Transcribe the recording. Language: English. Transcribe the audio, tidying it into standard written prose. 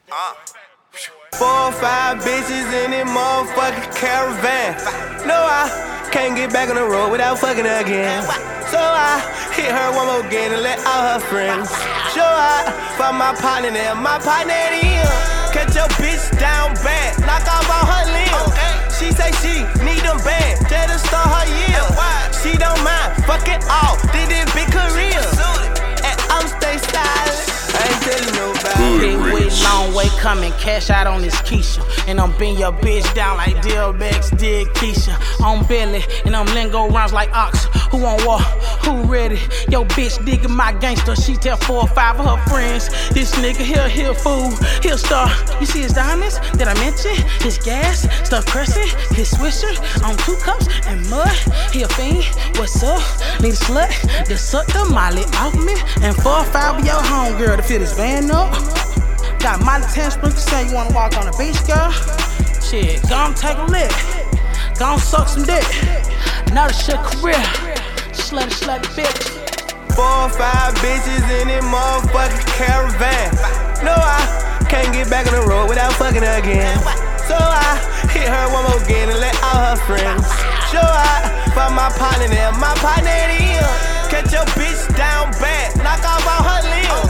4 or 5 bitches in this motherfucking caravan. No, I can't get back on the road without fucking again. So I hit her one more again and let all her friends. Sure, I found my partner there, my partner in here. Catch your bitch down bad, knock off all her limbs. She say she need them bad, tell her start her year. She don't mind, fuck it all, did this big career. And I'm stay silent, I ain't telling nobody. Big way, long way coming, cash out on this Keisha. And I'm bend your bitch down like DLBX did Keisha. On belly, and I'm lingo rounds like ox. Who on war? Who ready? Yo, bitch digging my gangster. She tell 4 or 5 of her friends. This nigga here fool, he'll star. You see his diamonds that I mentioned? His gas, stuff crescent, his swisher on 2 cups and mud. He a fiend, what's up? Need a slut to suck the molly off me. And 4 or 5 of your homegirl to fill this van up. Got Molly 10 sprinkles saying you wanna walk on the beach, girl. Shit, gon' take a lick. Gon' suck some dick. Now the shit career. Slutty bitch. 4 or 5 bitches in this motherfucking caravan. No, I can't get back on the road without fucking again. So I hit her one more again and let all her friends. Sure, I found my partner there, my partner in here. Catch your bitch down bad, knock off all her limbs.